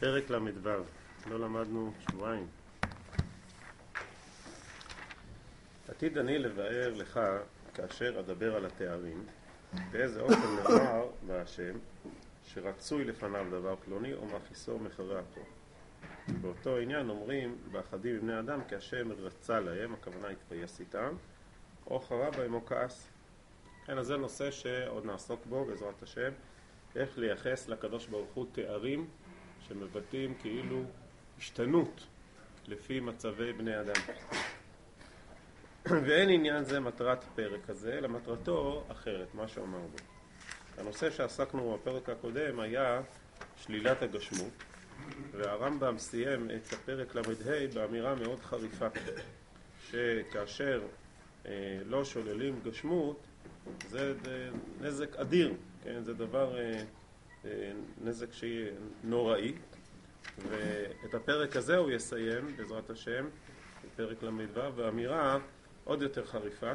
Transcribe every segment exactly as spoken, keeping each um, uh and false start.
פרק למדו, לא למדנו שבועיים. עתיד אני לבאר לך כאשר אדבר על התארים, באיזה אופן נאמר בהשם שרצוי לפניו דבר פלוני או מאפיסו מחרה אפו. באותו עניין אומרים באחדים בבני אדם כי השם רצה להם, הכוונה התפייס איתם, או חרה בהם או כעס. כן, אז זה נושא שעוד נעסוק בו בעזרת השם, איך לייחס לקדוש ברוך הוא תארים שמבטאים כאילו השתנות לפי מצבי בני אדם. ואין עניין זה מטרת פרק הזה, אלא מטרתו אחרת, מה שאומר בו. הנושא שעסקנו בפרק הקודם היה שלילת הגשמות, והרמב"ם סיים את הפרק למדהי באמירה מאוד חריפה, שכאשר אה, לא שוללים גשמות, זה נזק אדיר, כן? זה דבר, אה, אה, נזק שיהיה נוראי, ואת הפרק הזה הוא יסיים בעזרת השם, בפרק למדו, באמירה עוד יותר חריפה,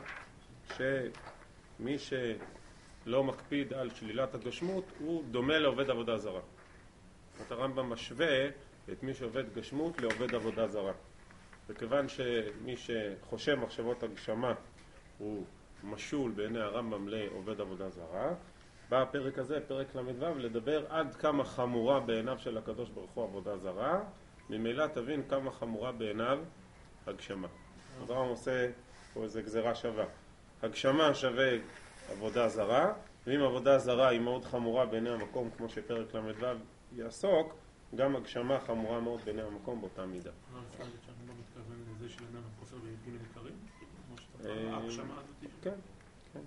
שמי שלא מקפיד על שלילת הגשמות הוא דומה לעובד עבודה זרה. את הרמב"ם משווה את מי שעובד גשמות לעובד עבודה זרה. וכיוון שמי שחושב מחשבות הגשמה הוא משול בעיני הרמב"ם לעובד עבודה זרה, בא הפרק הזה, פרק למדו, לדבר עד כמה חמורה בעיניו של הקדוש ברוך הוא עבודה זרה, ממילא תבין כמה חמורה בעיניו הגשמה. אז הרמב"ם עושה פה איזו גזרה שווה. הגשמה שווה עבודה זרה, ואם עבודה זרה היא מאוד חמורה בעיני המקום, כמו שפרק למדו יעסוק, גם הגשמה חמורה מאוד בעיני המקום באותה מידה. מה אפשר להגיד שאנחנו לא מתכוון לזה שלנו חוסר בעיגון עיקרים? כמו שאתה אומר, ההגשמה הזאת? כן, כן.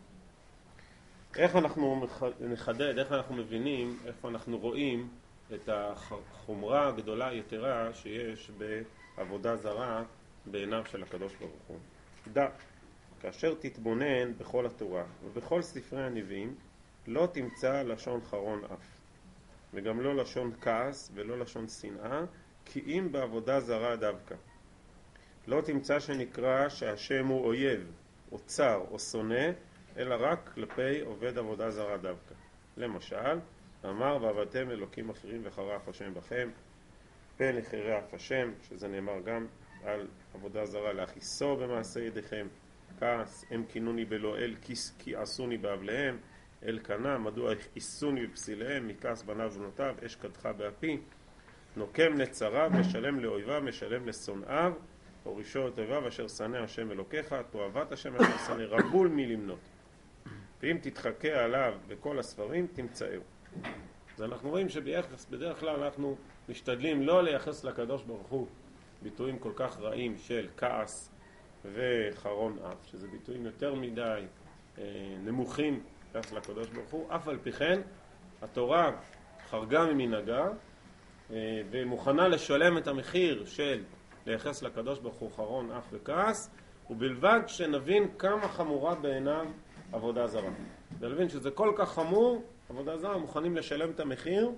איך אנחנו נחדד, איך אנחנו מבינים, איפה אנחנו רואים את החומרה הגדולה היתרה שיש בעבודה זרה בעיניו של הקדוש ברוך הוא. דע, כאשר תתבונן בכל התורה ובכל ספרי הנביאים, לא תמצא לשון חרון אף, וגם לא לשון כעס ולא לשון שנאה, כי אם בעבודה זרה דווקא. לא תמצא שנקרא שהשם הוא אויב, או צר, או שונא, אלא רק כלפי עובד עבודה זרה דווקא. למשל, אמר ועבדתם אלוקים אחרים וחרה אף השם בכם, פן יחרה אף השם, שזה נאמר גם על עבודה זרה, להכיסו במעשה ידיכם, כעס, הם כינוני בלא אל, כי עשוני באבליהם, אל קנה, מדוע איסוני בפסיליהם, מכעס בניו ובנותיו, אש קדחה באפי, נוקם לצריו, משלם לאויביו, משלם לשונאיו, הורישו את אויביו, אשר שנא השם אלוקיך, תועבת השם אשר שנא, רבול מלמנות. ואם תתחכה עליו בכל הספרים, תמצאו. אז אנחנו רואים שביחס, בדרך כלל אנחנו משתדלים לא לייחס לקדוש ברוך הוא ביטויים כל כך רעים של כעס וחרון אף, שזה ביטויים יותר מדי אה, נמוכים ביחס לקדוש ברוך הוא. אף על פי כן, התורה חרגה ממנהגה אה, ומוכנה לשלם את המחיר של לייחס לקדוש ברוך הוא חרון אף וכעס, ובלבד שנבין כמה חמורה בעיניו עבודה זרה. ולהבין שזה כל כך חמור, עבודה זרה, מוכנים לשלם את המחיר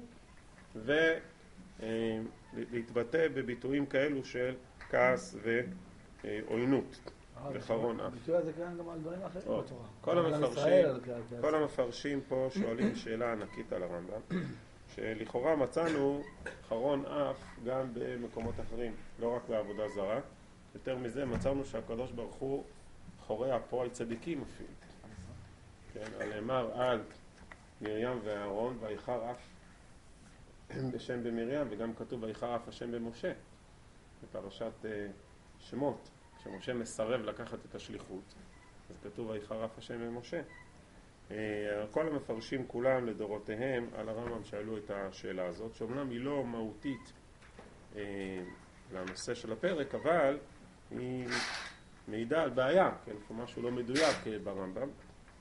ולהתבטא בביטויים כאלו של כעס ועוינות וחרון אף. הביטוי הזה כאן גם על דברים אחרים בתורה. כל המפרשים פה שואלים שאלה ענקית על הרמב"ם, שלכאורה מצאנו חרון אף גם במקומות אחרים, לא רק בעבודה זרה. יותר מזה, מצאנו שהקדוש ברוך הוא חורה אפו על צדיקים אפילו. כן, נאמר על מרים ואהרון, ויחר אף בשם במרים, וגם כתוב ויחר אף השם במשה, בפרשת שמות, כשמשה מסרב לקחת את השליחות, אז כתוב ויחר אף השם במשה. כל המפרשים כולם לדורותיהם על הרמב"ם שאלו את השאלה הזאת, שאומנם היא לא מהותית לנושא של הפרק, אבל היא מעידה על בעיה, כן, משהו לא מדויק ברמב"ם.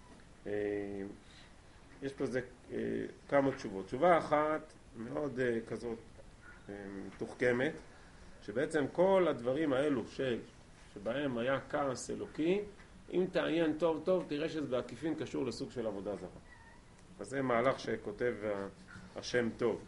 יש פה זה כמה תשובות. תשובה אחת מאוד כזאת תוחכמת, שבעצם כל הדברים האלו ש, שבהם היה כעס אלוקי, אם תעיין טוב טוב תראה שזה בעקיפין קשור לסוג של עבודה זרה. אז זה מהלך שכותב השם טוב,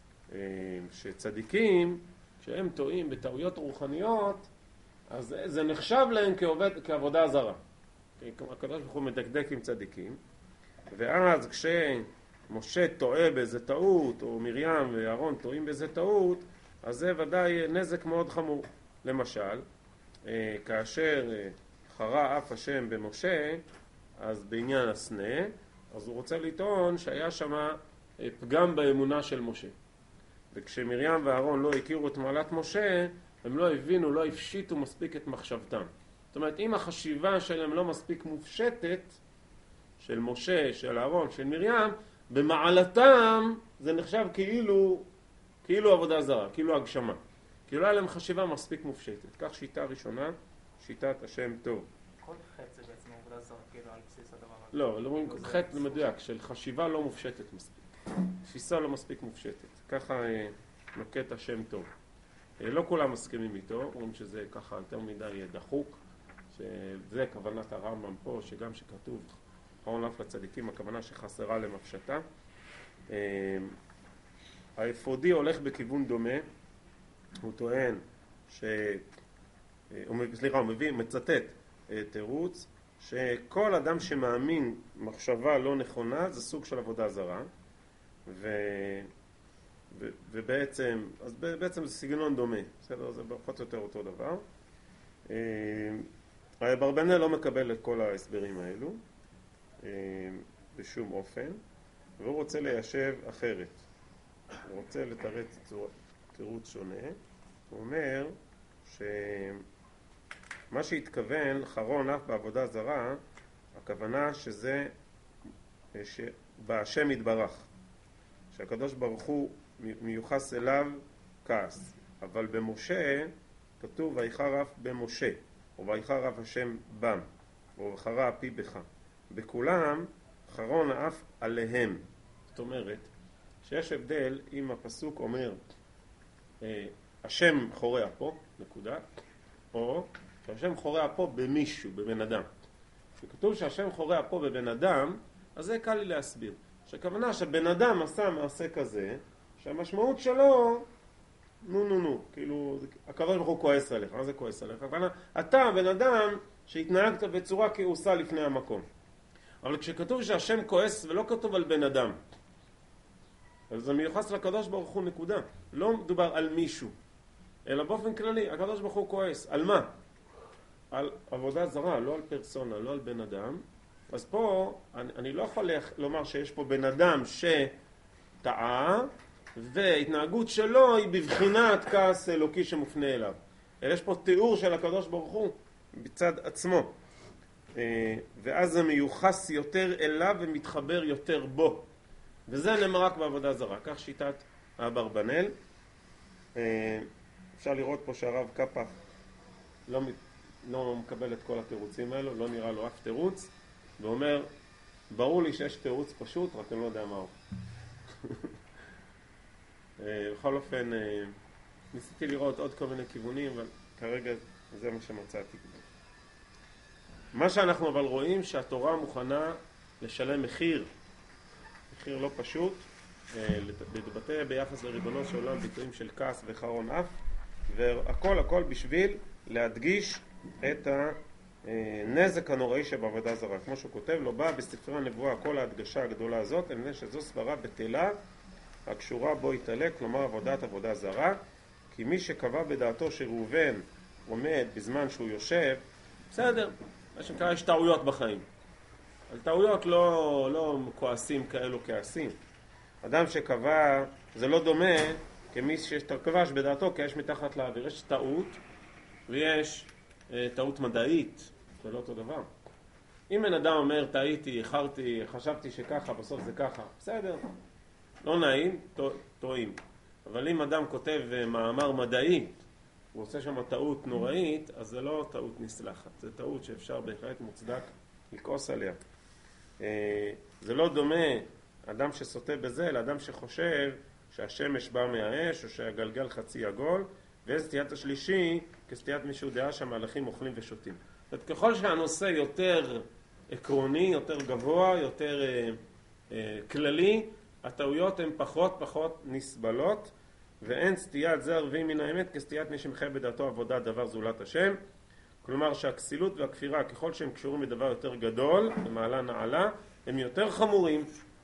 שצדיקים שהם טועים בטעויות רוחניות, אז זה נחשב להם כעובד, כעבודה זרה. הקדוש ברוך הוא מדקדק עם צדיקים, ואז משה טועה באיזה טעות, או מרים ואהרון טועים באיזה טעות, אז זה ודאי נזק מאוד חמור. למשל, כאשר חרה אף השם במשה, אז בעניין הסנה, אז הוא רוצה לטעון שהיה שם פגם באמונה של משה. וכשמרים ואהרון לא הכירו את מעלת משה, הם לא הבינו, לא הפשיטו מספיק את מחשבתם. זאת אומרת, אם החשיבה שלהם לא מספיק מופשטת, של משה, של אהרון, של מרים, במעלתם זה נחשב כאילו, כאילו עבודה זרה, כאילו הגשמה. כאילו היה להם חשיבה מספיק מופשטת. כך שיטה ראשונה, שיטת השם טוב. כל חטא זה בעצם עבודה זרה, כאילו על בסיס הדבר הזה. לא, לא אומרים חטא מדויק, של חשיבה לא מופשטת מספיק. תפיסה לא מספיק מופשטת. ככה נוקט השם טוב. לא כולם מסכימים איתו, אומרים שזה ככה יותר מדי דחוק, שזה כוונת הרמב"ם פה, שגם שכתוב אחרון אף לצדיקים, הכוונה שחסרה למפשטה. האפודי הולך בכיוון דומה, הוא טוען ש... סליחה, הוא מביא, מצטט תירוץ, שכל אדם שמאמין מחשבה לא נכונה זה סוג של עבודה זרה, ו... ו... ובעצם, אז בעצם זה סגנון דומה, בסדר? זה פחות או יותר אותו דבר. האברבנאל לא מקבל את כל ההסברים האלו בשום אופן, והוא רוצה ליישב אחרת. הוא רוצה לתרץ תירוץ שונה. הוא אומר שמה שהתכוון חרון אף בעבודה זרה, הכוונה שזה בהשם יתברך, שהקדוש ברוך הוא מיוחס אליו כעס, אבל במשה כתוב ויחר אף במשה, או ויחר אף השם בם, או וחרה אפי בך. בכולם חרון אף עליהם. זאת אומרת שיש הבדל אם הפסוק אומר השם חורע פה, נקודה, או שהשם חורע פה במישהו, בבן אדם. כשכתוב שהשם חורע פה בבן אדם, אז זה קל לי להסביר. שהכוונה שבן אדם עשה מעשה כזה, שהמשמעות שלו, נו נו נו, כאילו, הקדוש ברוך הוא כועס עליך. מה זה כועס עליך? הכוונה, אתה בן אדם שהתנהגת בצורה כעוסה לפני המקום. אבל כשכתוב שהשם כועס ולא כתוב על בן אדם, אז זה מיוחס לקדוש ברוך הוא נקודה. לא מדובר על מישהו, אלא באופן כללי, הקדוש ברוך הוא כועס. על מה? על עבודה זרה, לא על פרסונה, לא על בן אדם. אז פה, אני, אני לא יכול לומר שיש פה בן אדם שטעה, והתנהגות שלו היא בבחינת כעס אלוקי שמופנה אליו. אלא יש פה תיאור של הקדוש ברוך הוא בצד עצמו. ואז זה מיוחס יותר אליו ומתחבר יותר בו. וזה נאמר רק בעבודה זרה. כך שיטת האברבנאל. אפשר לראות פה שהרב קפח לא, לא מקבל את כל התירוצים האלו, לא נראה לו אף תירוץ, ואומר, ברור לי שיש תירוץ פשוט, רק אני לא יודע מהו. בכל אופן, ניסיתי לראות עוד כל מיני כיוונים, אבל כרגע זה מה שמצאתי. מה שאנחנו אבל רואים שהתורה מוכנה לשלם מחיר, מחיר לא פשוט, להתבטא ביחס לריבונו של עולם ביטויים של כעס וחרון אף, והכל הכל בשביל להדגיש את הנזק הנוראי שבעבודה זרה. כמו שהוא כותב, לא בא בספרי הנבואה כל ההדגשה הגדולה הזאת, אלא שזו סברה בטלה הקשורה בו יתעלה, כלומר עבודת עבודה זרה, כי מי שקבע בדעתו שראובן עומד בזמן שהוא יושב, בסדר, מה שנקרא יש טעויות בחיים. על טעויות לא, לא כועסים כאלו כעסים. אדם שקבע, זה לא דומה כמי שכבש בדעתו כי יש מתחת לאוויר. יש טעות ויש אה, טעות מדעית, זה לא אותו דבר. אם בן אדם אומר טעיתי, איחרתי, חשבתי שככה, בסוף זה ככה, בסדר, לא נעים, טועים. אבל אם אדם כותב מאמר מדעי, הוא עושה שם טעות נוראית, אז זה לא טעות נסלחת, זה טעות שאפשר בהחלט מוצדק לכעוס עליה. זה לא דומה אדם שסוטה בזה לאדם שחושב שהשמש בא מהאש או שהגלגל חצי עגול, ואיזה סטיית השלישי כסטיית מישהו דעה שהמהלכים אוכלים ושותים. זאת אומרת, ככל שהנושא יותר עקרוני, יותר גבוה, יותר אה, אה, כללי, הטעויות הן פחות פחות נסבלות, ואין סטיית זר רביעי מן האמת כסטיית מי שמחייב בדעתו עבודה דבר זולת השם. כלומר שהכסילות והכפירה, ככל שהם קשורים בדבר יותר גדול, במעלה נעלה, הם יותר חמורים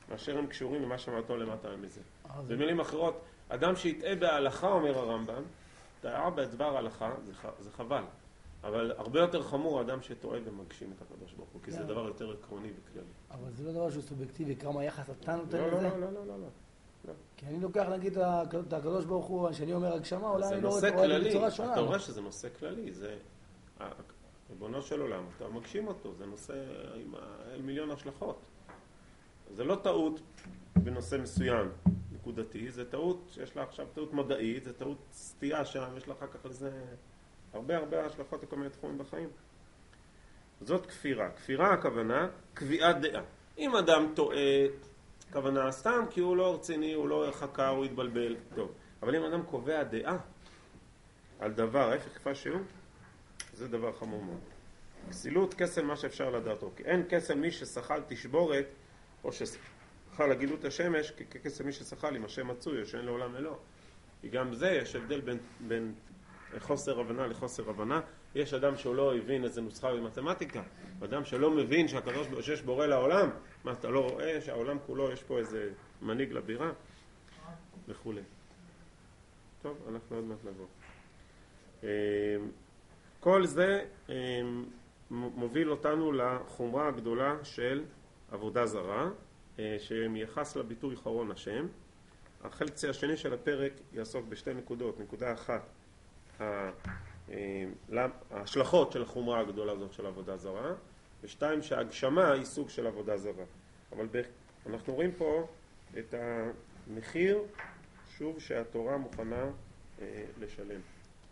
מאשר הם קשורים למה שאמרתו למטה מזה. במילים אחרות, אדם שיטעה בהלכה, אומר הרמב"ם, טעה בדבר הלכה, זה, זה חבל. אבל הרבה יותר חמור אדם שטועה ומגשים את הקדוש ברוך הוא, כי זה דבר יותר עקרוני וכללי. אבל זה לא דבר שהוא סובייקטיבי, כמה יחס אתה נותן לזה? לא, לא, לא, לא, לא. כי אני לוקח, נגיד, את הקדוש ברוך הוא, שאני אומר הגשמה, אולי אני לא רואה כללי, בצורה שונה. אתה רואה שזה נושא כללי, זה ריבונו של עולם, אתה מגשים אותו, זה נושא עם מיליון השלכות. זה לא טעות בנושא מסוים, נקודתי, זה טעות שיש לה עכשיו טעות מדעית, זה טעות סטייה שם, יש לה אחר כך לזה הרבה הרבה השלכות לכל מיני תחומים בחיים. זאת כפירה. כפירה הכוונה, קביעת דעה. אם אדם טועה, הכוונה סתם כי הוא לא רציני, הוא לא חקר, הוא התבלבל, טוב. אבל אם אדם קובע דעה על דבר, ההפך כפה שהוא, זה דבר חמור מאוד. כסילות כסל מה שאפשר לדעתו. כי אין כסל מי ששחל תשבורת, או ששחל הגילות השמש, ככסל מי ששחל עם השם מצוי, או שאין לעולם אלוה. כי גם זה יש הבדל בין, בין חוסר הבנה לחוסר הבנה. יש אדם שהוא לא הבין איזה נוסחה במתמטיקה, אדם שלא מבין שהקדוש ברוך הוא בורא לעולם, מה אתה לא רואה שהעולם כולו יש פה איזה מנהיג לבירה וכו'. טוב, אנחנו עוד מעט נבוא. כל זה מוביל אותנו לחומרה הגדולה של עבודה זרה, שמייחס לביטוי חרון השם. החלק השני של הפרק יעסוק בשתי נקודות. נקודה אחת, ההשלכות של החומרה הגדולה הזאת של עבודה זרה, ושתיים, שההגשמה היא סוג של עבודה זרה. אבל אנחנו רואים פה את המחיר, שוב, שהתורה מוכנה לשלם.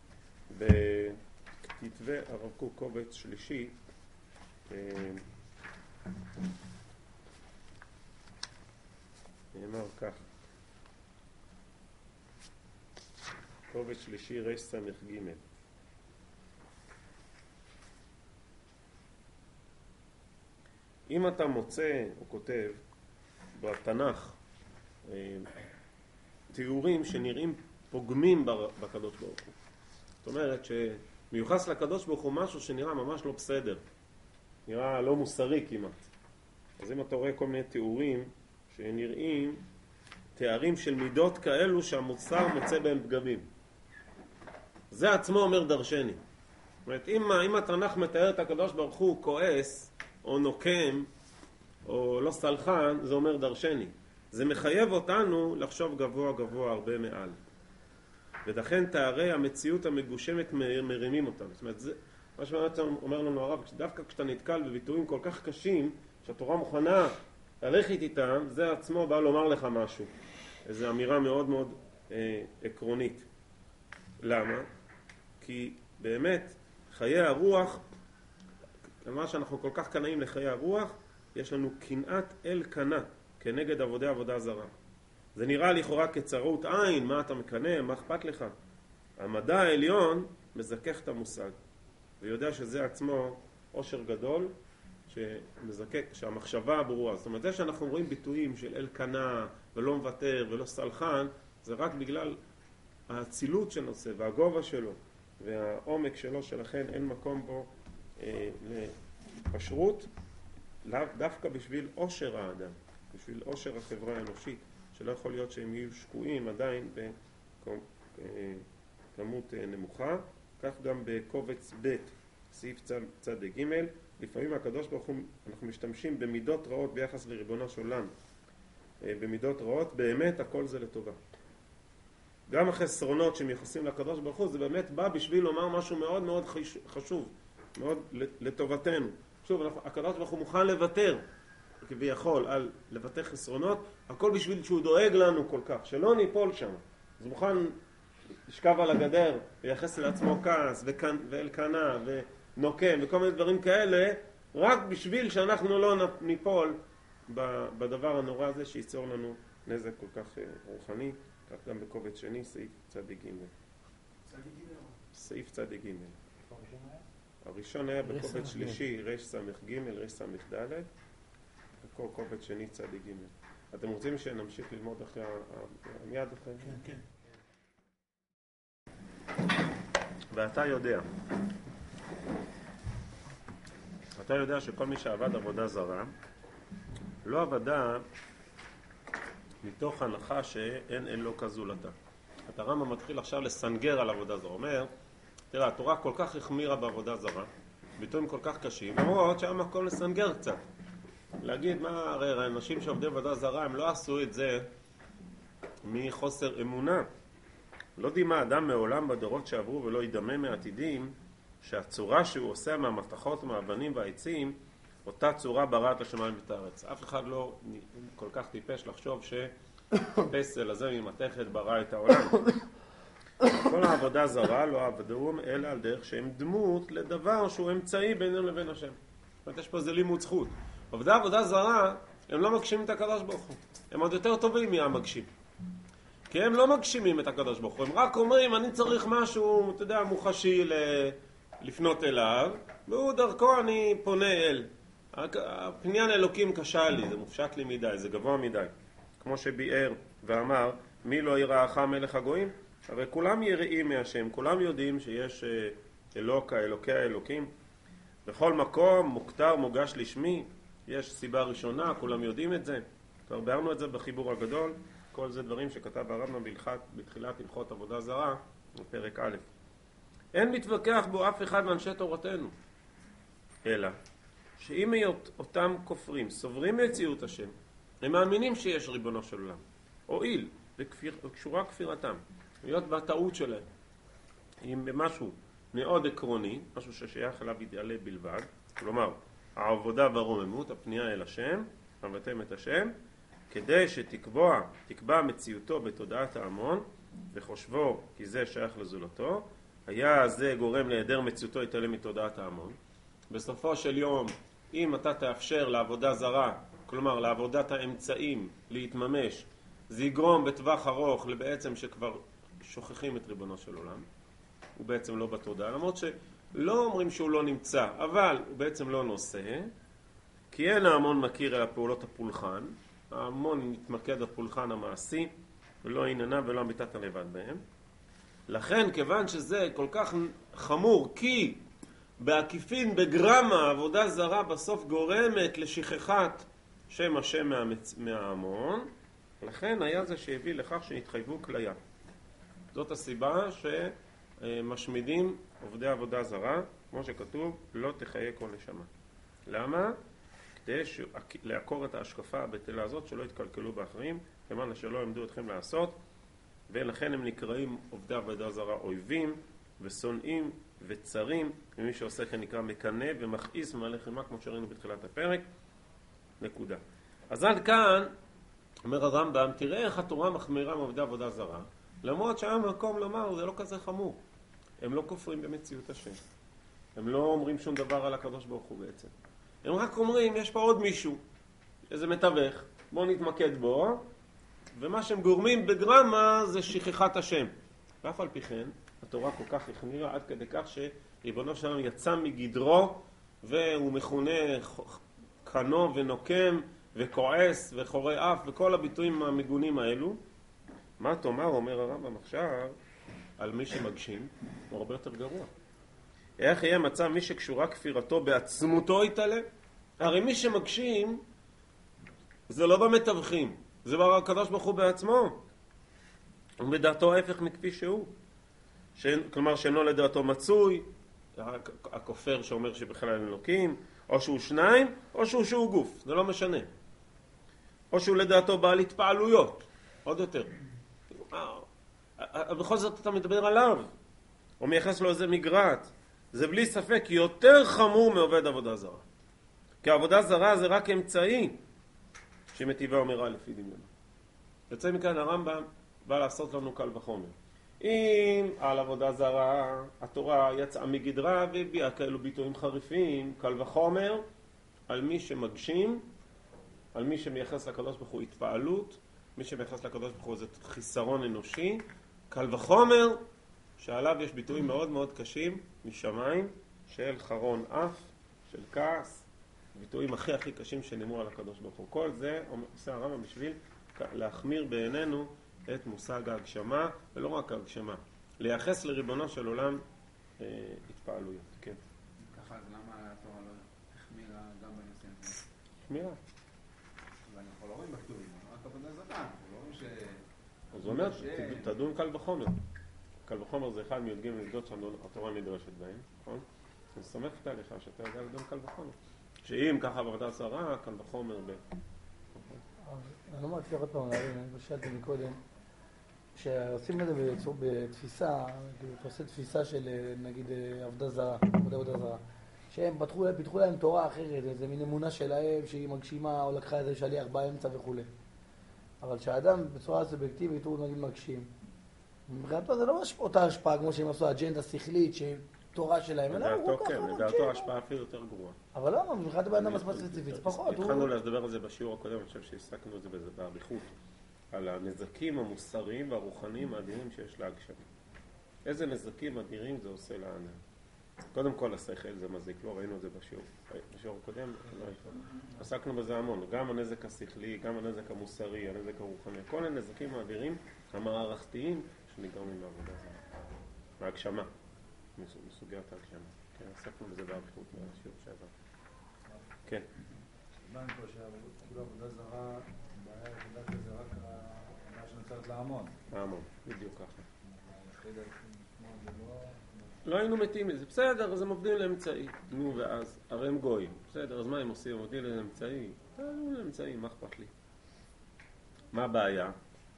בכתבי הרב קוק קובץ שלישי, נאמר כך, קובץ שלישי רש סמך ג' אם אתה מוצא, הוא כותב, בתנ"ך, תיאורים שנראים פוגמים בקדוש ברוך הוא. זאת אומרת שמיוחס לקדוש ברוך הוא משהו שנראה ממש לא בסדר, נראה לא מוסרי כמעט. אז אם אתה רואה כל מיני תיאורים שנראים תארים של מידות כאלו שהמוצר מוצא בהם פגמים, זה עצמו אומר דרשני. זאת אומרת, אם, אם התנ"ך מתאר את הקדוש ברוך הוא כועס או נוקם או לא סלחן, זה אומר דרשני. זה מחייב אותנו לחשוב גבוה גבוה הרבה מעל. ולכן תארי המציאות המגושמת מרימים אותנו. זאת אומרת, זה מה שבאמת אומר לנו הרב, דווקא כשאתה נתקל בביטויים כל כך קשים שהתורה מוכנה ללכת איתם, זה עצמו בא לומר לך משהו. איזו אמירה מאוד מאוד אה, עקרונית. למה? כי באמת חיי הרוח, מה שאנחנו כל כך קנאים לחיי הרוח, יש לנו קנאת אל קנה כנגד עבודי עבודה זרה. זה נראה לכאורה כצרות עין, מה אתה מקנה, מה אכפת לך? המדע העליון מזכך את המושג, ויודע שזה עצמו עושר גדול, שמזכך, שהמחשבה ברורה. זאת אומרת, זה שאנחנו רואים ביטויים של אל קנה ולא מוותר ולא סלחן, זה רק בגלל האצילות של נושא והגובה שלו והעומק שלו, שלכן אין מקום בו אה, לפשרות, דווקא בשביל עושר האדם, בשביל עושר החברה האנושית, שלא יכול להיות שהם יהיו שקועים עדיין בכמות נמוכה. כך גם בקובץ ב' סעיף צד ג', לפעמים הקדוש ברוך הוא, אנחנו משתמשים במידות רעות ביחס לריבונו של עולם, במידות רעות, באמת הכל זה לטובה. גם החסרונות שמייחסים לקדוש ברוך הוא, זה באמת בא בשביל לומר משהו מאוד מאוד חשוב, מאוד לטובתנו. שוב, הקדוש ברוך הוא מוכן לוותר, כביכול, על לוותר חסרונות, הכל בשביל שהוא דואג לנו כל כך, שלא ניפול שם. אז הוא מוכן לשכב על הגדר, ויחס לעצמו כעס, ואל קנה, ונוקם, וכל מיני דברים כאלה, רק בשביל שאנחנו לא ניפול בדבר הנורא הזה, שיצור לנו נזק כל כך רוחני. כך גם בקובץ שני, סעיף צד ג'. סעיף צד ג'. הראשון היה בקובץ שלישי, רש סמך ג', רש סמך ד', וכל קובץ שני צד ג'. אתם רוצים שנמשיך ללמוד אחרי מיד אחרי? כן, כן. ואתה יודע, אתה יודע שכל מי שעבד עבודה זרה, לא עבדה מתוך הנחה שאין אלו כזולתה. את הרמב"ם מתחיל עכשיו לסנגר על עבודה זרה. אומר, תראה, התורה כל כך החמירה בעבודה זרה, ביטויים כל כך קשים, למרות שהיה מקום לסנגר קצת. להגיד, מה, הרי האנשים שעובדי עבודה זרה, הם לא עשו את זה מחוסר אמונה. לא דימה אדם מעולם בדורות שעברו ולא ידמה מעתידים, שהצורה שהוא עושה מהמתכות, מהאבנים והעצים, אותה צורה ברא את השמיים ואת הארץ. אף אחד לא כל כך טיפש לחשוב שהפסל הזה ממתכת ברא את העולם. כל העבודה זרה לא עבדו אלא על דרך שהם דמות לדבר שהוא אמצעי בינינו לבין השם. זאת אומרת, יש פה איזה לימוד זכות. עובדי עבודה זרה, הם לא מגשימים את הקדוש ברוך הוא. הם עוד יותר טובים מהמגשים. כי הם לא מגשימים את הקדוש ברוך הוא. הם רק אומרים, אני צריך משהו, אתה יודע, מוחשי ל... לפנות אליו, והוא דרכו אני פונה אל. הפניין אלוקים קשה לי, זה מופשט לי מדי, זה גבוה מדי. כמו שביאר ואמר, מי לא יראך מלך הגויים? הרי כולם יראים מהשם, כולם יודעים שיש אלוק, אלוקי האלוקים. בכל מקום מוכתר מוגש לשמי, יש סיבה ראשונה, כולם יודעים את זה. כבר בארנו את זה בחיבור הגדול, כל זה דברים שכתב הרמב"ם בתחילת הלכות עבודה זרה, בפרק א'. אין מתווכח בו אף אחד מאנשי תורתנו, אלא שאם אותם כופרים סוברים מציאות השם, הם מאמינים שיש ריבונו של עולם, הועיל וקשורה כפירתם, להיות בטעות שלהם, אם במשהו מאוד עקרוני, משהו ששייך אליו יתעלה בלבד, כלומר העבודה והרוממות, הפנייה אל השם, עבדתם את השם, כדי שתקבע, תקבע מציאותו בתודעת ההמון, וחושבו כי זה שייך לזולתו, היה זה גורם להיעדר מציאותו יתעלם מתודעת ההמון. בסופו של יום, אם אתה תאפשר לעבודה זרה, כלומר לעבודת האמצעים להתממש, זה יגרום בטווח ארוך לבעצם שכבר שוכחים את ריבונו של עולם. הוא בעצם לא בתודעה, למרות שלא אומרים שהוא לא נמצא, אבל הוא בעצם לא נושא, כי אין ההמון מכיר אל הפעולות הפולחן, ההמון מתמקד בפולחן המעשי, ולא עניינה ולא אמיתת הלבד בהם. לכן, כיוון שזה כל כך חמור, כי בעקיפין בגרמה עבודה זרה בסוף גורמת לשכחת שם השם מהמצ... מההמון, לכן היה זה שהביא לכך שנתחייבו כליה. זאת הסיבה שמשמידים עובדי עבודה זרה, כמו שכתוב, לא תחיה כל נשמה. למה? כדי לעקור את ההשקפה הבטלה הזאת שלא יתקלקלו באחרים, למען שלא ימדו אתכם לעשות, ולכן הם נקראים עובדי עבודה זרה אויבים ושונאים וצרים, ומי שעושה כן נקרא מקנה ומכעיס ומלך חימה, כמו שראינו בתחילת הפרק. נקודה. אז עד כאן אומר הרמב"ם, תראה איך התורה מחמירה מעובדי עבודה זרה, למרות שהיה מקום לומר, זה לא כזה חמור. הם לא כופרים במציאות השם. הם לא אומרים שום דבר על הקדוש ברוך הוא בעצם. הם רק אומרים, יש פה עוד מישהו, איזה מתווך, בואו נתמקד בו, ומה שהם גורמים בגרמה זה שכחת השם. ואף על פי כן, התורה כל כך החמירה עד כדי כך שריבונו שלנו יצא מגדרו, והוא מכונה קנו ונוקם וכועס וחורי אף וכל הביטויים המגונים האלו. מה תאמר, אומר הרמב"ם עכשיו, על מי שמגשים, הוא הרבה יותר גרוע. איך יהיה מצב מי שקשורה כפירתו בעצמותו יתעלה? הרי מי שמגשים זה לא במתווכים, זה ברא הקדוש ברוך הוא בעצמו. הוא בדעתו ההפך מכפי שהוא. ש... כלומר שאינו לדעתו מצוי, הכופר שאומר שבכלל אין אלוקים, או שהוא שניים, או שהוא שהוא גוף, זה לא משנה. או שהוא לדעתו בעל התפעלויות, עוד יותר. בכל זאת אתה מדבר עליו, או מייחס לו איזה מגרעת. זה בלי ספק יותר חמור מעובד עבודה זרה. כי העבודה זרה זה רק אמצעי שמטיבה אומרה לפי דמיונו. יוצא מכאן הרמב"ם בא לעשות לנו קל וחומר. אם על עבודה זרה התורה יצאה מגדרה והביאה כאלו ביטויים חריפים, קל וחומר על מי שמגשים, על מי שמייחס לקדוש ברוך הוא התפעלות, מי שמייחס לקדוש ברוך הוא זה חיסרון אנושי, קל וחומר שעליו יש ביטויים מאוד מאוד קשים משמיים של חרון אף, של כעס, ביטויים הכי הכי קשים שנאמרו על הקדוש ברוך הוא. כל זה עושה הרמב"ם בשביל להחמיר בעינינו את מושג ההגשמה, ולא רק ההגשמה, לייחס לריבונו של עולם אה, התפעלויות. כן. ככה, אז למה התורה לא החמירה גם בנושא הזה? החמירה. אבל אנחנו לא רואים בכתובים, רק עבודה זרה, אנחנו לא אז הוא אומר, תדון קל וחומר. קל וחומר זה אחד מי"ג מידות שהתורה נדרשת בהם, נכון? אני סומכת עליך שאתה יודע לדון קל וחומר. שאם ככה עבודה זרה, קל וחומר ב... אני לא מצליח עוד פעם להבין, אני שאלתי מקודם, שעושים את זה בתפיסה, אתה עושה תפיסה של נגיד עבודה זרה, עבודה עבודה זרה, שהם פתחו, פיתחו להם תורה אחרת, איזה מין אמונה שלהם שהיא מגשימה או לקחה איזה שליח באמצע וכו'. אבל שהאדם בצורה סובייקטיבית הוא נגיד מגשים. מבחינתו זה לא אותה השפעה כמו שהם עשו אג'נדה שכלית שהיא תורה שלהם, אלא הוא ככה מגשים. לדעתו ההשפעה אפילו יותר גרועה. אבל למה? מבחינת הבן אדם עצמו ספציפית, זה פחות. התחלנו לדבר על זה בשיעור הקודם, אני חושב שהסתכלנו את זה באריכות, על הנזקים המוסריים והרוחניים האדירים שיש להגשמה. איזה נזקים אדירים זה עושה לאדם. קודם כל השכל זה מזיק, לא ראינו את זה בשיעור. בשיעור הקודם לא ראינו. עסקנו בזה המון, גם הנזק השכלי, גם הנזק המוסרי, הנזק הרוחני, כל הנזקים האדירים המערכתיים שנגרמים מהעבודה הזאת. מהגשמה, מסוגיית ההגשמה. כן, עסקנו בזה באריכות בשיעור שעבר. כן. הבנתי פה שכאילו עבודה זרה, בעיה עבודה כזה רק הבעיה שנוצרת להמון. להמון, בדיוק ככה. לא היינו מתים מזה, בסדר, אז הם עובדים לאמצעי. נו, ואז, הרי הם גויים. בסדר, אז מה הם עושים? הם עובדים לאמצעי. תעלו לאמצעי, מה אכפת לי? מה הבעיה?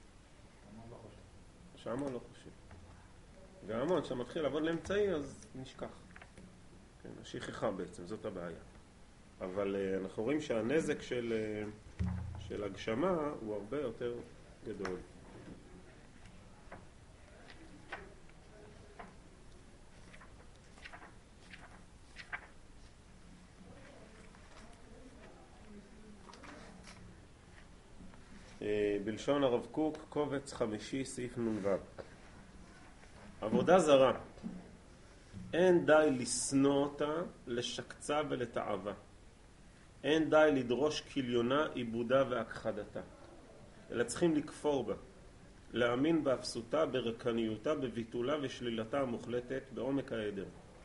שהמון לא חושב. והמון, כשמתחיל לעבוד לאמצעי, אז נשכח. כן, השכחה בעצם, זאת הבעיה. אבל uh, אנחנו רואים שהנזק של, uh, של הגשמה הוא הרבה יותר גדול. Uh, בלשון הרב קוק, קובץ חמישי, סעיף נ"ו. עבודה זרה. אין די לשנוא אותה, לשקצה ולתאווה. אין די לדרוש כליונה, עיבודה והכחדתה. אלא צריכים לכפור בה, להאמין באפסותה, ברקניותה, בביטולה ושלילתה המוחלטת בעומק העדר.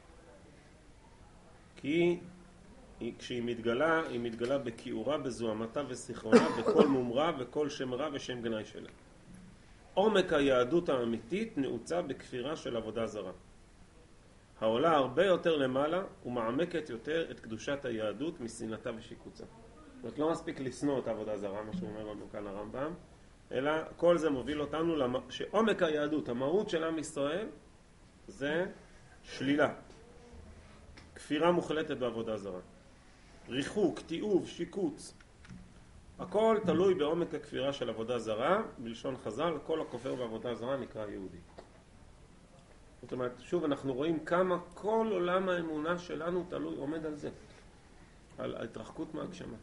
כי היא, כשהיא מתגלה, היא מתגלה בכיעורה, בזוהמתה וסכרונה, בכל מומרה וכל שם רע ושם גנאי שלה. עומק היהדות האמיתית נעוצה בכפירה של עבודה זרה. העולה הרבה יותר למעלה ומעמקת יותר את קדושת היהדות משנאתה ושיקוצה. זאת אומרת, לא מספיק לשנוא את העבודה זרה, מה שהוא אומר לנו כאן הרמב"ם, אלא כל זה מוביל אותנו למ... שעומק היהדות, המהות של עם ישראל, זה שלילה. כפירה מוחלטת בעבודה זרה. ריחוק, תיעוב, שיקוץ. הכל תלוי בעומק הכפירה של עבודה זרה, בלשון חז"ל, כל הכופר בעבודה זרה נקרא יהודי. זאת אומרת, שוב אנחנו רואים כמה כל עולם האמונה שלנו תלוי, עומד על זה, על ההתרחקות מהגשמה.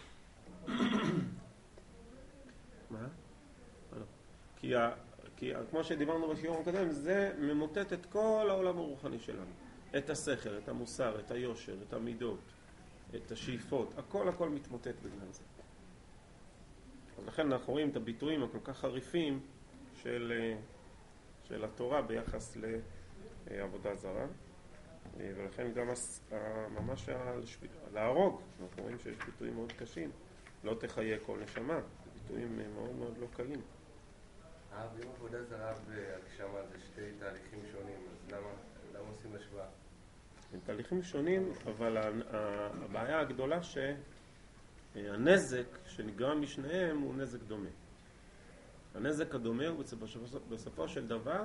מה? כי, ה, כי ה, כמו שדיברנו בשיעור הקודם, זה ממוטט את כל העולם הרוחני שלנו. את השכל, את המוסר, את היושר, את המידות, את השאיפות, הכל הכל מתמוטט בגלל זה. אז לכן אנחנו רואים את הביטויים הכל כך חריפים של, של התורה ביחס לעבודה זרה, ולכן גם ממש להרוג, אנחנו רואים שיש ביטויים מאוד קשים, לא תחיה כל נשמה, ביטויים מאוד מאוד לא קלים. אם עבודה זרה והגשמה זה שתי תהליכים שונים, אז למה, למה עושים השוואה? הם תהליכים שונים, אבל הבעיה הגדולה שהנזק שנגרם משניהם הוא נזק דומה. הנזק הדומה הוא בסופו של דבר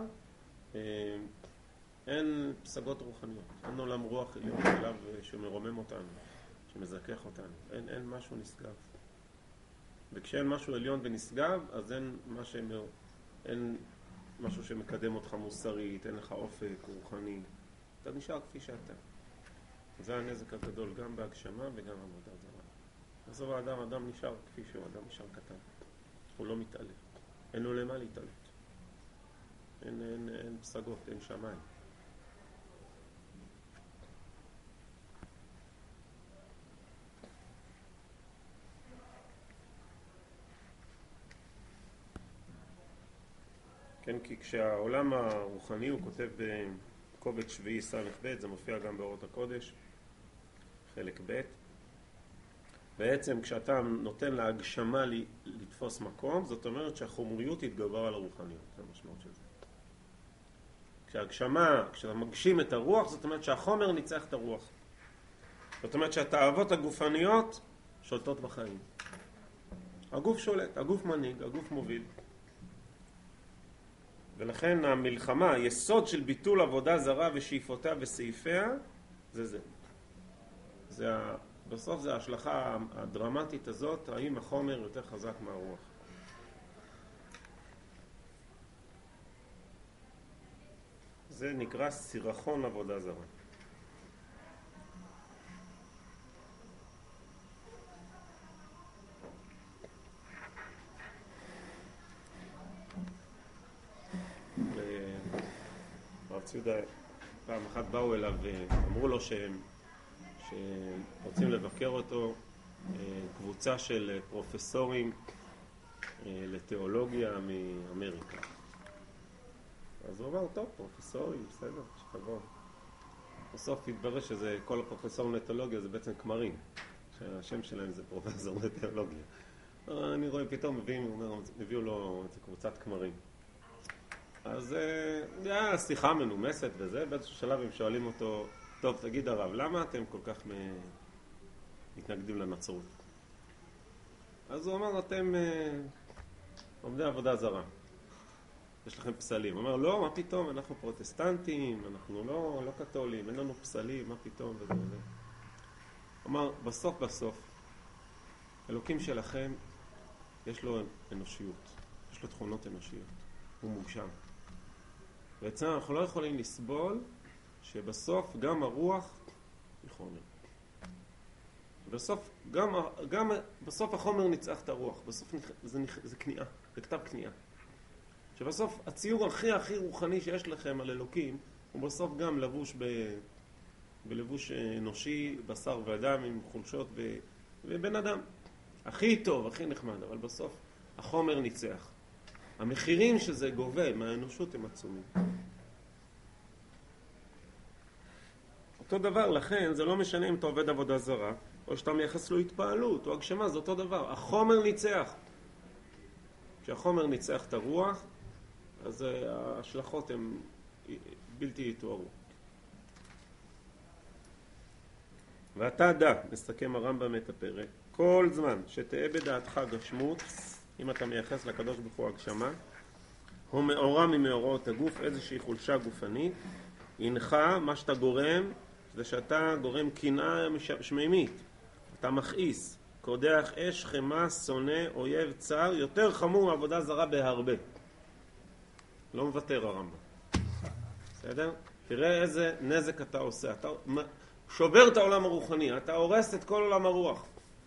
אין פסגות רוחניות, אין עולם רוח עליון אליו שמרומם אותנו, שמזכך אותנו, אין, אין משהו נשגב. וכשאין משהו עליון ונשגב, אז אין, מה ש... אין משהו שמקדם אותך מוסרית, אין לך אופק רוחני, אתה נשאר כפי שאתה. זה הנזק הגדול גם בהגשמה וגם עבודה זרה. בסוף האדם, אדם נשאר כפי שהוא, אדם נשאר קטן. הוא לא מתעלה. אין לו למה להתעלות. אין, אין, אין פסגות, אין שמיים. כן, כי כשהעולם הרוחני הוא כותב בקובץ שביעי ס"ב, זה מופיע גם באורות הקודש, חלק ב', בעצם כשאתה נותן להגשמה לתפוס מקום, זאת אומרת שהחומריות תתגבר על הרוחניות, זה המשמעות של זה. כשהגשמה, כשאתה מגשים את הרוח, זאת אומרת שהחומר ניצח את הרוח. זאת אומרת שהתאוות הגופניות שולטות בחיים. הגוף שולט, הגוף מנהיג, הגוף מוביל. ולכן המלחמה, היסוד של ביטול עבודה זרה ושאיפותיה וסעיפיה, זה זה. זה ה... בסוף זה ההשלכה הדרמטית הזאת, האם החומר יותר חזק מהרוח. זה נקרא סירחון עבודה זרה. הרב ציודה פעם אחת באו אליו ואמרו לו שהם שרוצים לבקר אותו קבוצה של פרופסורים לתיאולוגיה מאמריקה. אז הוא אמר, טוב, פרופסורים, בסדר, שתבוא. בסוף התברר שזה, כל הפרופסורים לתיאולוגיה זה בעצם כמרים, שהשם שלהם זה פרופסור לתיאולוגיה. אני רואה פתאום מביאים, הוא אומר, הביאו לו את קבוצת כמרים. אז היה שיחה מנומסת וזה, באיזשהו שלב הם שואלים אותו, טוב, תגיד הרב, למה אתם כל כך מתנגדים לנצרות? אז הוא אמר, אתם עובדי עבודה זרה. יש לכם פסלים. הוא אמר, לא, מה פתאום? אנחנו פרוטסטנטים, אנחנו לא, לא קתולים, אין לנו פסלים, מה פתאום? וזה וזה. הוא אמר, בסוף בסוף, אלוקים שלכם, יש לו אנושיות, יש לו תכונות אנושיות. הוא מוגשם. ואצלנו אנחנו לא יכולים לסבול שבסוף גם הרוח היא חומר. בסוף, גם, גם, בסוף החומר ניצח את הרוח. בסוף זה, זה כניעה, זה כתב כניעה. שבסוף הציור הכי הכי רוחני שיש לכם על אלוקים, הוא בסוף גם לבוש ב, בלבוש אנושי, בשר ואדם עם חולשות ב, ובן אדם. הכי טוב, הכי נחמד, אבל בסוף החומר ניצח. המחירים שזה גובה מהאנושות הם עצומים. אותו דבר, לכן זה לא משנה אם אתה עובד עבודה זרה, או שאתה מייחס לו התפעלות, או הגשמה, זה אותו דבר. החומר ניצח. כשהחומר ניצח את הרוח, אז ההשלכות הן בלתי יתוארו. ואתה דע, נסכם הרמב"ם את הפרק, כל זמן שתהיה בדעתך גשמות, אם אתה מייחס לקדוש ברוך הוא הגשמה, הוא מאורע ממאורעות הגוף, איזושהי חולשה גופנית, אינך, מה שאתה גורם, זה שאתה גורם קנאה שמימית, אתה מכעיס, קודח אש, חמה, שונא, אויב, צער, יותר חמור מעבודה זרה בהרבה. לא מוותר הרמב"ם. בסדר? תראה איזה נזק אתה עושה. אתה שובר את העולם הרוחני, אתה הורס את כל עולם הרוח.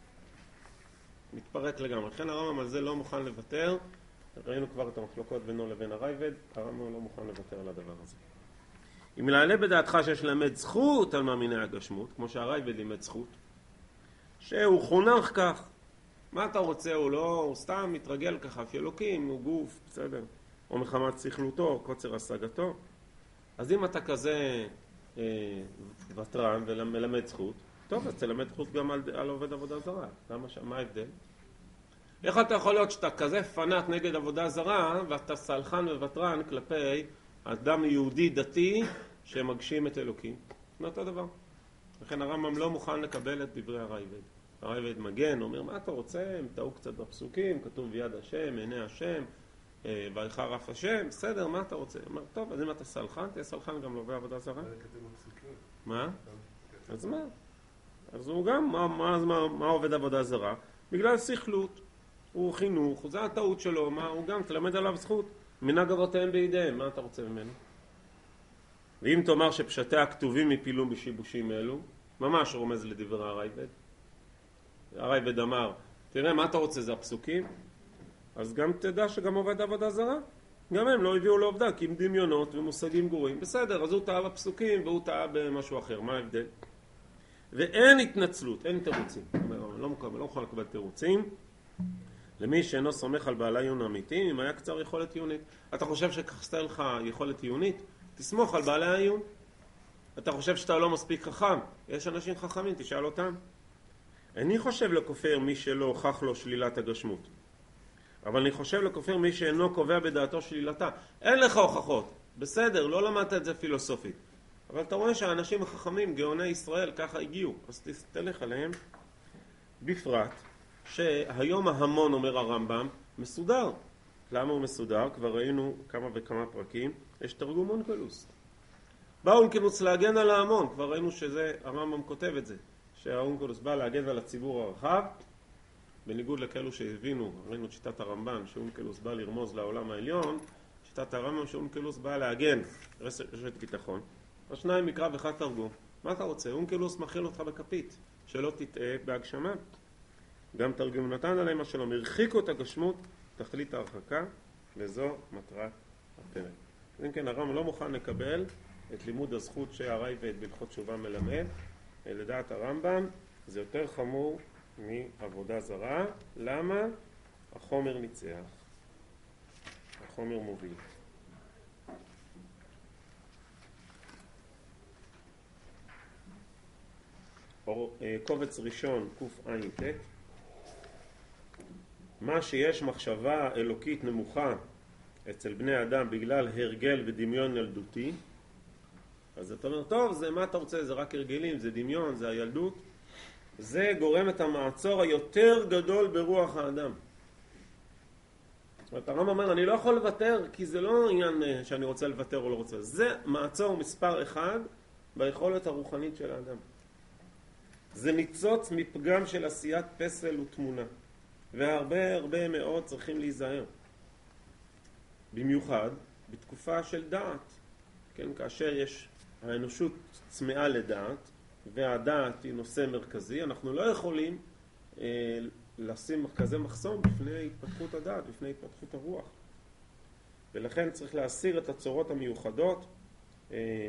מתפרק לגמרי. לכן הרמב"ם על זה לא מוכן לוותר. ראינו כבר את המחלוקות בינו לבין הרייבד, הרמב"ם לא מוכן לוותר על הדבר הזה. אם נעלה בדעתך שיש למד זכות על מאמיני הגשמות, כמו שהרייבד לימד זכות, שהוא חונך כך, מה אתה רוצה? הוא לא, הוא סתם מתרגל ככה, שאלוקים הוא גוף, בסדר, או מחמת שכלותו, קוצר השגתו. אז אם אתה כזה אה, וטרן ומלמד זכות, טוב, אז תלמד זכות גם על, על עובד עבודה זרה. למה, מה ההבדל? איך אתה יכול להיות שאתה כזה פנאט נגד עבודה זרה, ואתה סלחן ווטרן כלפי אדם יהודי דתי שמגשים את אלוקים? זה אותו דבר. לכן הרמב"ם לא מוכן לקבל את דברי הרייבד. הרייבד מגן, אומר, מה אתה רוצה? הם טעו קצת בפסוקים, כתוב יד השם, עיני השם, ויחר אף השם, בסדר, מה אתה רוצה? אומר, טוב, אז אם אתה סלחן, תהיה סלחן גם לעובדי עבודה זרה. מה? אז מה? אז הוא גם, מה, מה, מה, מה עובד עבודה זרה? בגלל שכלות, הוא חינוך, זה הטעות שלו, מה, הוא גם תלמד עליו זכות. מנהג אבותיהם בידיהם, מה אתה רוצה ממנו? ואם תאמר שפשטי הכתובים יפילו בשיבושים אלו, ממש רומז לדברי הרייבד. הרייבד אמר, תראה, מה אתה רוצה? זה הפסוקים? אז גם תדע שגם עובד עבודה זרה. גם הם לא הביאו לעובדה, כי הם דמיונות ומושגים גרועים. בסדר, אז הוא טעה בפסוקים והוא טעה במשהו אחר. מה ההבדל? ואין התנצלות, אין תירוצים. לא מוכן, לא מוכן לקבל תירוצים. למי שאינו סומך על בעלי עיון אמיתיים, אם היה קצר יכולת עיונית. אתה חושב שחסר לך יכולת עיונית? תסמוך על בעלי העיון. אתה חושב שאתה לא מספיק חכם? יש אנשים חכמים, תשאל אותם. אני חושב לכופר מי שלא הוכח לו שלילת הגשמות. אבל אני חושב לכופר מי שאינו קובע בדעתו שלילתה. אין לך הוכחות. בסדר, לא למדת את זה פילוסופית. אבל אתה רואה שהאנשים החכמים, גאוני ישראל, ככה הגיעו. אז תלך עליהם. בפרט שהיום ההמון, אומר הרמב"ם, מסודר. למה הוא מסודר? כבר ראינו כמה וכמה פרקים. יש תרגום אונקלוס. בא אונקלוס להגן על ההמון. כבר ראינו שזה, הרמב"ם כותב את זה. שהאונקלוס בא להגן על הציבור הרחב. בניגוד לכאלו שהבינו, ראינו את שיטת הרמב"ן, שאונקלוס בא לרמוז לעולם העליון. שיטת הרמב"ם שאונקלוס בא להגן, רשת ביטחון. השניים מקרא ואחד תרגום. מה אתה רוצה? אונקלוס מכיל אותך בכפית, שלא תטעה בהגשמה. גם תרגום נתן עליהם השלום, הרחיקו את הגשמות, תכלית ההרחקה, וזו מטרת הפרק. אם כן, הרמב"ם לא מוכן לקבל את לימוד הזכות שהרייבד בהלכות תשובה מלמד. לדעת הרמב"ם זה יותר חמור מעבודה זרה. למה? החומר ניצח. החומר מוביל. קובץ ראשון קע"ט. מה שיש מחשבה אלוקית נמוכה אצל בני אדם בגלל הרגל ודמיון ילדותי, אז אתה אומר, טוב, זה מה אתה רוצה? זה רק הרגלים, זה דמיון, זה הילדות. זה גורם את המעצור היותר גדול ברוח האדם. זאת אומרת, הרמב"ם אומר, אני לא יכול לוותר, כי זה לא עניין שאני רוצה לוותר או לא רוצה. זה מעצור מספר אחד ביכולת הרוחנית של האדם. זה ניצוץ מפגם של עשיית פסל ותמונה. והרבה הרבה מאוד צריכים להיזהר. במיוחד בתקופה של דעת. כן, כאשר יש האנושות צמאה לדעת, והדעת היא נושא מרכזי, אנחנו לא יכולים אה, לשים כזה מחסום בפני התפתחות הדעת, בפני התפתחות הרוח. ולכן צריך להסיר את הצורות המיוחדות אה,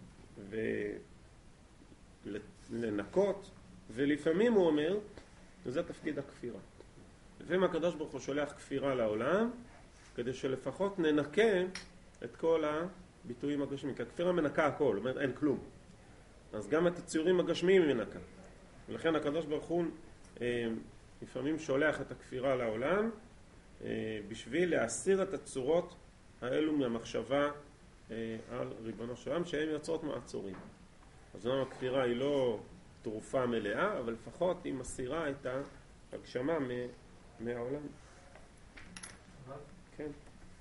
ולנקות, ולפעמים הוא אומר, וזה תפקיד הכפירה. לפעמים הקדוש ברוך הוא שולח כפירה לעולם, כדי שלפחות ננקה את כל הביטויים הגשמיים. כי הכפירה מנקה הכל, אומרת אין כלום. אז גם את הציורים הגשמיים היא מנקה. ולכן הקדוש ברוך הוא אה, לפעמים שולח את הכפירה לעולם, אה, בשביל להסיר את הצורות האלו מהמחשבה אה, על ריבונו של עולם, שהן יוצרות מעצורים. אז אומנם הכפירה היא לא תרופה מלאה, אבל לפחות היא מסירה את ההגשמה מהעולם. כן.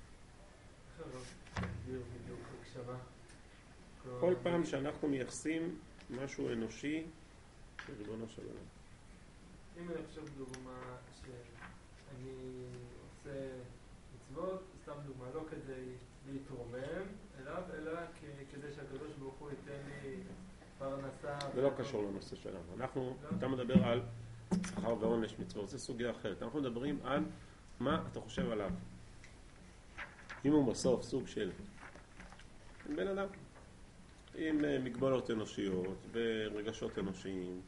כל פעם שאנחנו מייחסים משהו אנושי לריבונו של עולם. אם אני חושב דוגמה שאני עושה מצוות, סתם דוגמה, לא כדי להתרומם אליו, אלא כדי שהקדוש ברוך הוא ייתן לי פרנסה. זה לא קשור לנושא שלנו. אנחנו, אתה מדבר על שכר ועונש מצוות, זה סוגיה אחרת. אנחנו מדברים על מה אתה חושב עליו. אם הוא בסוף סוג של בן אדם, עם מגבלות אנושיות ורגשות אנושיים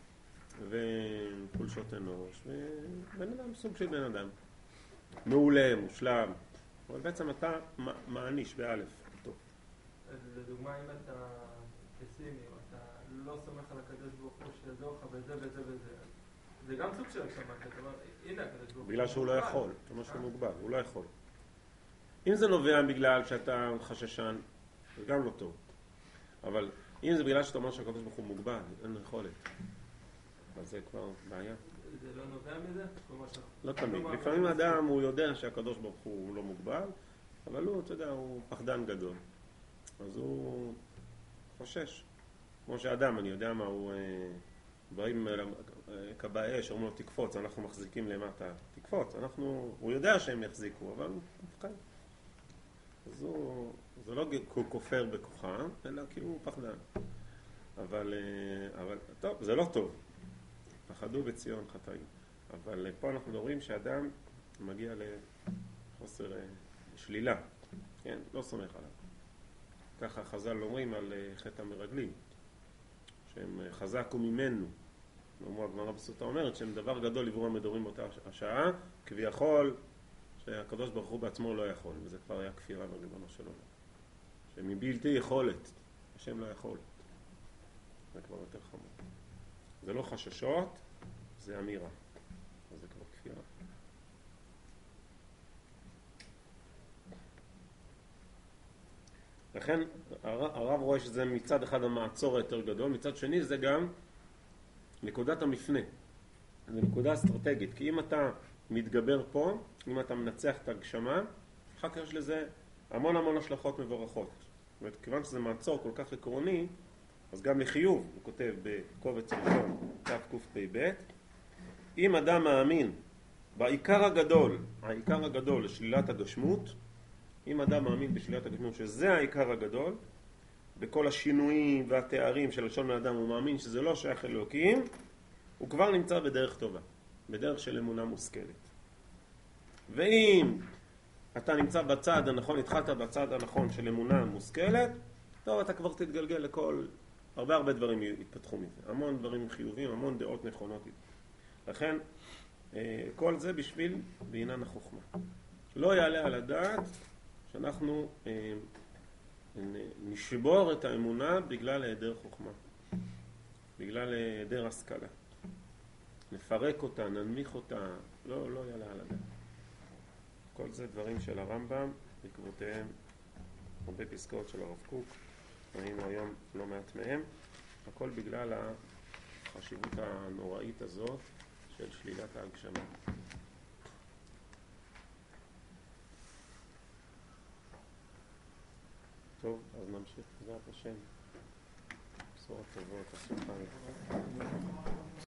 ופולשות אנוש, ובן אדם סוג של בן אדם מעולה, מושלם, אבל בעצם אתה מעניש באלף אותו. לדוגמה, אם אתה פסימי או אתה לא סומך על הקדוש ברוך הוא שיעזור לך בזה וזה וזה, זה גם סוג של הגשמה, כי אתה אומר, הנה הקדוש ברוך הוא. בגלל שהוא לא יכול, זה משהו מוגבל, הוא לא יכול. אם זה נובע בגלל שאתה חששן, זה גם לא טוב. אבל אם זה בגלל שאתה אומר שהקדוש ברוך הוא מוגבל, אין יכולת, אז זה כבר בעיה. זה לא נובע מזה? לא תמיד. לפעמים האדם הוא יודע שהקדוש ברוך הוא לא מוגבל, אבל הוא, אתה יודע, הוא פחדן גדול. אז הוא חושש. כמו שאדם, אני יודע מה, הוא באים כבאי אש, אומרים לו תקפוץ, אנחנו מחזיקים למטה, תקפוץ, אנחנו, הוא יודע שהם יחזיקו, אבל הוא מפחד. אז הוא, זה לא כופר בכוחם, אלא כי הוא פחדן. אבל, אבל, טוב, זה לא טוב. פחדו בציון חטאים. אבל פה אנחנו מדברים שאדם מגיע לחוסר שלילה. כן, לא סומך עליו. ככה חז"ל אומרים על חטא המרגלים, שהם חזקו ממנו. אומרו, הגמרא בסוטה אומרת שהם דבר גדול לברוא המדורים באותה השעה, כביכול שהקדוש ברוך הוא בעצמו לא יכול, וזה כבר היה כפירה בריבונו של עולם. שמבלתי יכולת, השם לא יכול. זה כבר יותר חמור. זה לא חששות, זה זה אמירה. אז זה כבר כפירה. לכן הרב רואה שזה מצד אחד המעצור היותר גדול, מצד שני זה גם נקודת המפנה. זה נקודה אסטרטגית, כי אם אתה מתגבר פה, אם אתה מנצח את הגשמה, אחר כך יש לזה המון המון השלכות מבורכות. זאת אומרת, כיוון שזה מעצור כל כך עקרוני, אז גם לחיוב, הוא כותב בקובץ ראשון, תקפ"ב, אם אדם מאמין בעיקר הגדול, העיקר הגדול לשלילת הגשמות, אם אדם מאמין בשלילת הגשמות, שזה העיקר הגדול, בכל השינויים והתארים של לשון האדם, הוא מאמין שזה לא שייך אלוקים, הוא כבר נמצא בדרך טובה, בדרך של אמונה מושכלת. ואם אתה נמצא בצד הנכון, התחלת בצד הנכון של אמונה מושכלת, טוב, אתה כבר תתגלגל לכל, הרבה הרבה דברים יתפתחו מזה, המון דברים חיובים, המון דעות נכונות. לכן, כל זה בשביל בעניין החוכמה. לא יעלה על הדעת שאנחנו נשבור את האמונה בגלל היעדר חוכמה, בגלל היעדר השכלה. נפרק אותה, ננמיך אותה, לא, לא יעלה על הדעת. כל זה דברים של הרמב"ם, בעקבותיהם הרבה פסקאות של הרב קוק, ראינו היום לא מעט מהם, הכל בגלל החשיבות הנוראית הזאת של שלילת ההגשמה. טוב, אז נמשיך בעזרת השם. בשורות טובות, הצלחה.